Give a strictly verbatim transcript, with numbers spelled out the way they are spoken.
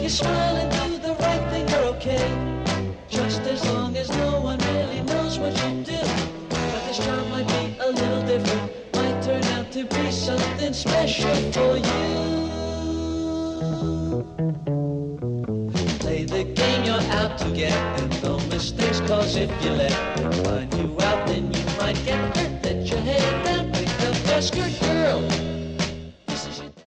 you smile and do the right thing, you're okay. Just as long as no one really knows what you do. But this job might be a little different, might turn out to be something special for you. Play the game you're out to get, and no mistakes, cause if you let them find you out, then you might get hurt. Let your head down, pick up your skirt, girl.